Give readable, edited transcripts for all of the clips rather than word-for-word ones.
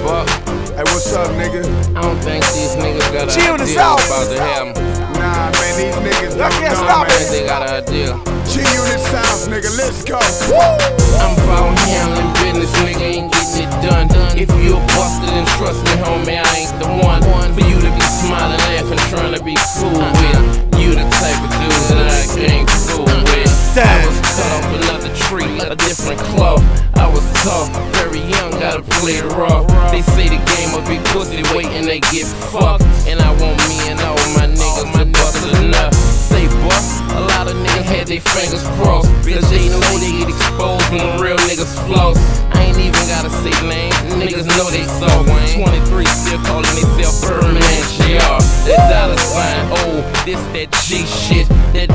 fuck. Hey, what's up, nigga? I don't think these niggas got an Chill idea this out. about to happen. Nah, man, these niggas I don't can't know, stop man. it. They got an idea. G-Unit sounds, nigga, let's go. I'm about handling business, nigga, ain't getting it done. If you a busted, then trust me, homie, I ain't the one for you to be smiling, laughing, trying to be cool with. You the type of dude that I can't fool with. I was cut off another tree, a different cloth. I was tough, very young, gotta play it raw. They say the game will be pussy, waiting they get fucked. And I want me and all my niggas to bust enough. Say buck, a lot of niggas had their fingers crossed, cause they know they get exposed when the real niggas floss. I ain't even gotta say names, niggas know they soft. 23 still calling themselves Birdman JR. That dollar sign, oh, this that G shit. That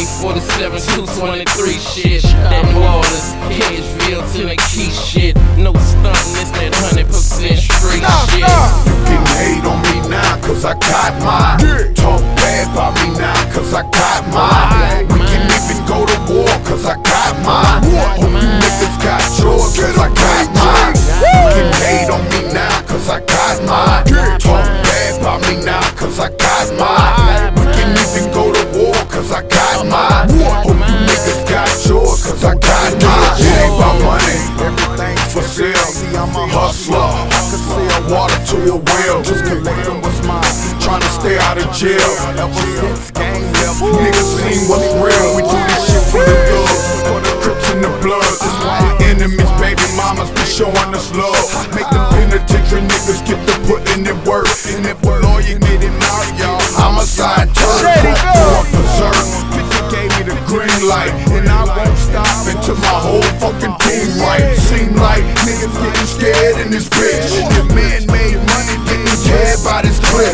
AK-47 223 shit. That New Orleans, Cageville, Tennessee shit. No stuntin', it's that 100% straight shit. You can hate on me now, cause I got mine. Talk bad about me now, cause I got mine. We can even go to war, cause I got mine. Hope you niggas got yours, cause I got mine. You can hate on me now, cause I got mine. Talk bad about me now, cause I got mine. We can even go to war, cause I got mine. Hope you niggas got yours, cause I got mine. It ain't about money, everything's for sale. See, I'm a hustler, I can sell water to a well. Just collecting what's mine, trying to stay out of jail. Ever since gang left, niggas seen what's real. We do this shit for the thugs, for the Crips and the Bloods. That's why our enemies, baby mamas, be showing us love. Make the penitentiary niggas get to putting in work. And if a lawyer get him out, y'all, homicide turn. Going berserk, 50 gave me the green light, and I won't stop until my whole fucking team right. Seem like niggas getting scared in this bitch. If man made money, didn't care about his clip.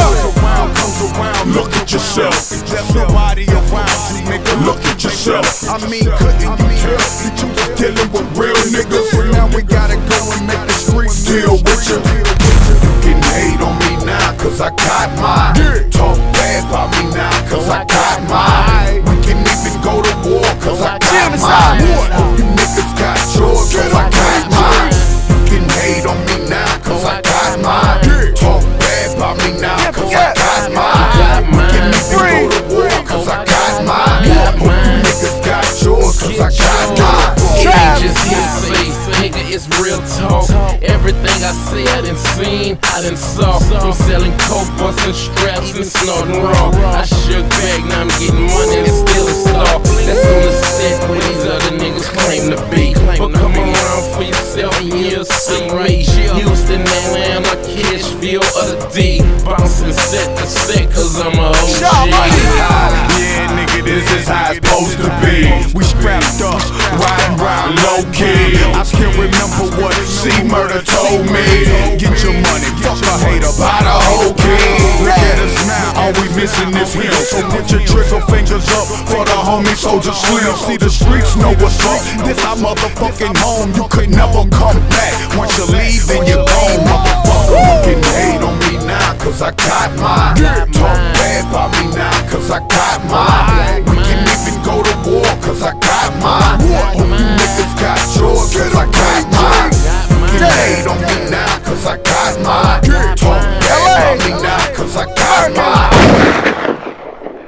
Comes around, look at yourself. There's nobody around you, nigga, look at yourself. I mean, couldn't you tell that you was dealing with real niggas? So now we gotta go and make the streets deal with you. You can hate on me now, cause I got mine. Talk bad about me now, cause I got mine. We can even go to war, cause I got mine. Hope you niggas got yours, cause I got mine. You can hate on me now, cause I got mine. Talk bad about me now, cause I got mine. We can even go to war, cause I got mine. Hope you niggas got yours, cause I got mine. Ain't just hearsay, nigga, it's real talk. Everything I say, I done seen, I done saw. From selling coke, busting straps, and snorting raw. I shook back, now I'm getting money and still a star. That's on the set where these other niggas claim to be. But come around for yourself and you'll see me. Houston, Atlanta, Cashville, or the D. Bouncing set to set, cause I'm a OG. Yeah, nigga, this is how it's supposed to be. We strapped up, riding round low key. I still remember what C-Murder told me. Get your money, fuck a hater, buy the whole key. Look at us now, all we missing is him. So put your trigger fingers up for the homie Soldier Slim. See, the streets know what's up. This our motherfucking home, you could never come back. Once you leave, then you're gone, motherfucker. You can hate on me now, cause I got mine. Talk bad about me now, cause I got mine. We can even go to war, cause I got mine. Hope you niggas got yours, cause I got mine. You can hate on me now, cause I got mine. Talk bad about me now, cause I got mine.